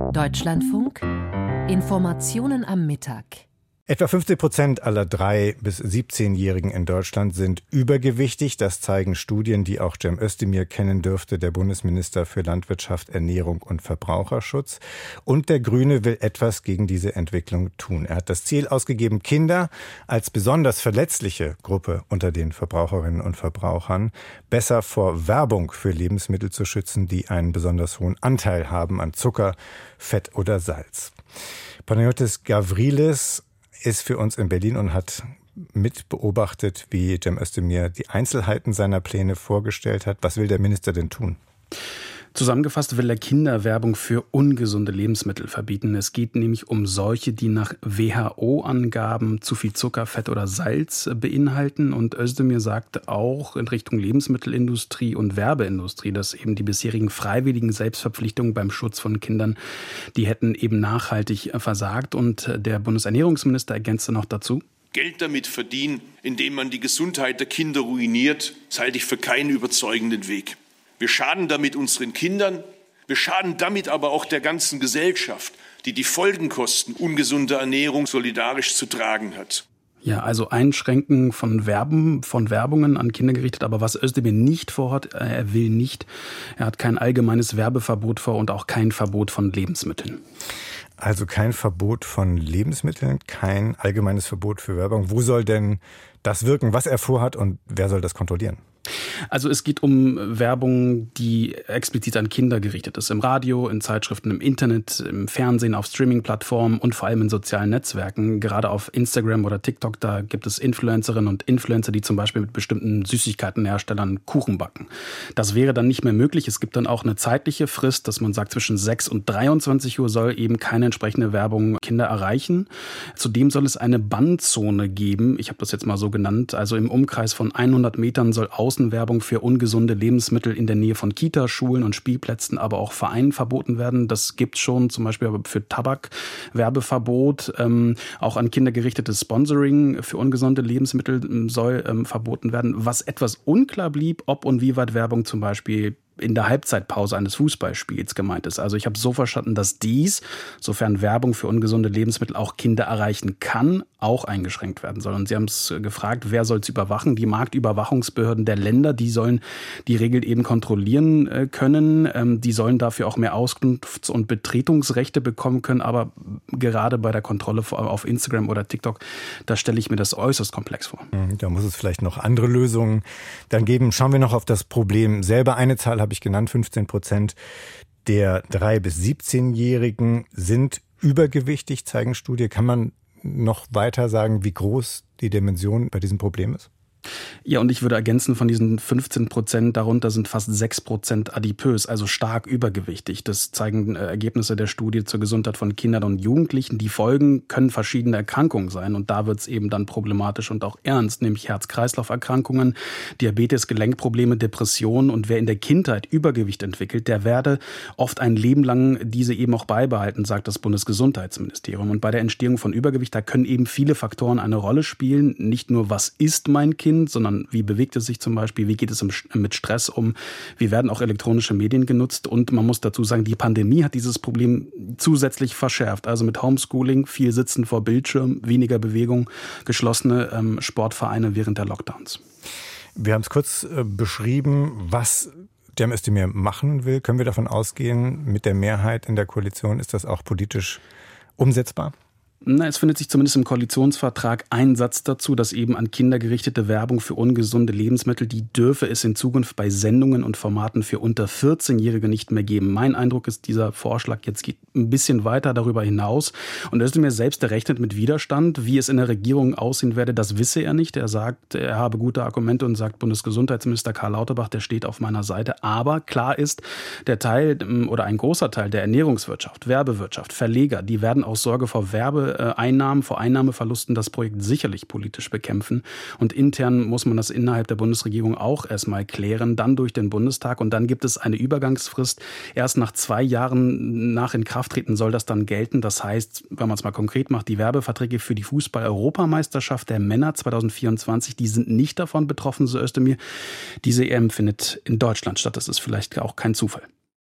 Deutschlandfunk Informationen am Mittag. Etwa 50% aller 3- bis 17-Jährigen in Deutschland sind übergewichtig. Das zeigen Studien, die auch Cem Özdemir kennen dürfte, der Bundesminister für Landwirtschaft, Ernährung und Verbraucherschutz. Und der Grüne will etwas gegen diese Entwicklung tun. Er hat das Ziel ausgegeben, Kinder als besonders verletzliche Gruppe unter den Verbraucherinnen und Verbrauchern besser vor Werbung für Lebensmittel zu schützen, die einen besonders hohen Anteil haben an Zucker, Fett oder Salz. Panayotis Gavrilis ist für uns in Berlin und hat mit beobachtet, wie Cem Özdemir die Einzelheiten seiner Pläne vorgestellt hat. Was will der Minister denn tun? Zusammengefasst will er Kinderwerbung für ungesunde Lebensmittel verbieten. Es geht nämlich um solche, die nach WHO-Angaben zu viel Zucker, Fett oder Salz beinhalten. Und Özdemir sagt auch in Richtung Lebensmittelindustrie und Werbeindustrie, dass eben die bisherigen freiwilligen Selbstverpflichtungen beim Schutz von Kindern, die hätten eben nachhaltig versagt. Und der Bundesernährungsminister ergänzte noch dazu: Geld damit verdienen, indem man die Gesundheit der Kinder ruiniert, das halte ich für keinen überzeugenden Weg. Wir schaden damit unseren Kindern, wir schaden damit aber auch der ganzen Gesellschaft, die die Folgenkosten ungesunder Ernährung solidarisch zu tragen hat. Ja, also Einschränken von Werbungen an Kinder gerichtet. Aber was Özdemir nicht vorhat, er hat kein allgemeines Werbeverbot vor und auch kein Verbot von Lebensmitteln. Also kein Verbot von Lebensmitteln, kein allgemeines Verbot für Werbung. Wo soll denn das wirken, was er vorhat, und wer soll das kontrollieren? Also es geht um Werbung, die explizit an Kinder gerichtet ist. Im Radio, in Zeitschriften, im Internet, im Fernsehen, auf Streaming-Plattformen und vor allem in sozialen Netzwerken. Gerade auf Instagram oder TikTok, da gibt es Influencerinnen und Influencer, die zum Beispiel mit bestimmten Süßigkeitenherstellern Kuchen backen. Das wäre dann nicht mehr möglich. Es gibt dann auch eine zeitliche Frist, dass man sagt, zwischen 6 und 23 Uhr soll eben keine entsprechende Werbung Kinder erreichen. Zudem soll es eine Bandzone geben. Ich habe das jetzt mal so genannt. Also im Umkreis von 100 Metern soll Außenwerbung für ungesunde Lebensmittel in der Nähe von Kitas, Schulen und Spielplätzen, aber auch Vereinen verboten werden. Das gibt es schon, zum Beispiel für Tabak Werbeverbot. Auch an Kinder gerichtetes Sponsoring für ungesunde Lebensmittel soll verboten werden. Was etwas unklar blieb, ob und wie weit Werbung zum Beispiel in der Halbzeitpause eines Fußballspiels gemeint ist. Also ich habe so verstanden, dass dies, sofern Werbung für ungesunde Lebensmittel auch Kinder erreichen kann, auch eingeschränkt werden soll. Und Sie haben es gefragt, wer soll es überwachen? Die Marktüberwachungsbehörden der Länder, die sollen die Regel eben kontrollieren können. Die sollen dafür auch mehr Auskunfts- und Betretungsrechte bekommen können. Aber gerade bei der Kontrolle auf Instagram oder TikTok, da stelle ich mir das äußerst komplex vor. Da muss es vielleicht noch andere Lösungen dann geben. Schauen wir noch auf das Problem selber. Eine Zahl habe ich genannt, 15% der 3- bis 17-Jährigen sind übergewichtig, zeigen Studien. Kann man noch weiter sagen, wie groß die Dimension bei diesem Problem ist? Ja, und ich würde ergänzen, von diesen 15%, darunter sind fast 6% adipös, also stark übergewichtig. Das zeigen Ergebnisse der Studie zur Gesundheit von Kindern und Jugendlichen. Die Folgen können verschiedene Erkrankungen sein und da wird es eben dann problematisch und auch ernst, nämlich Herz-Kreislauf-Erkrankungen, Diabetes, Gelenkprobleme, Depressionen. Und wer in der Kindheit Übergewicht entwickelt, der werde oft ein Leben lang diese eben auch beibehalten, sagt das Bundesgesundheitsministerium. Und bei der Entstehung von Übergewicht, da können eben viele Faktoren eine Rolle spielen. Nicht nur, was isst mein Kind, sondern wie bewegt es sich zum Beispiel, wie geht es mit Stress um, wie werden auch elektronische Medien genutzt. Und man muss dazu sagen, die Pandemie hat dieses Problem zusätzlich verschärft. Also mit Homeschooling, viel Sitzen vor Bildschirm, weniger Bewegung, geschlossene Sportvereine während der Lockdowns. Wir haben es kurz beschrieben, was Cem Özdemir machen will. Können wir davon ausgehen, mit der Mehrheit in der Koalition ist das auch politisch umsetzbar? Es findet sich zumindest im Koalitionsvertrag ein Satz dazu, dass eben an Kinder gerichtete Werbung für ungesunde Lebensmittel, die dürfe es in Zukunft bei Sendungen und Formaten für unter 14-Jährige nicht mehr geben. Mein Eindruck ist, dieser Vorschlag jetzt geht ein bisschen weiter darüber hinaus. Und Özdemir selbst, der rechnet mit Widerstand. Wie es in der Regierung aussehen werde, das wisse er nicht. Er sagt, er habe gute Argumente und sagt, Bundesgesundheitsminister Karl Lauterbach, der steht auf meiner Seite. Aber klar ist, der Teil oder ein großer Teil der Ernährungswirtschaft, Werbewirtschaft, Verleger, die werden aus Sorge vor Einnahmen, vor Einnahmeverlusten das Projekt sicherlich politisch bekämpfen. Und intern muss man das innerhalb der Bundesregierung auch erstmal klären, dann durch den Bundestag. Und dann gibt es eine Übergangsfrist. Erst nach 2 Jahren nach Inkrafttreten soll das dann gelten. Das heißt, wenn man es mal konkret macht, die Werbeverträge für die Fußball-Europameisterschaft der Männer 2024, die sind nicht davon betroffen, so Özdemir. Diese EM findet in Deutschland statt. Das ist vielleicht auch kein Zufall.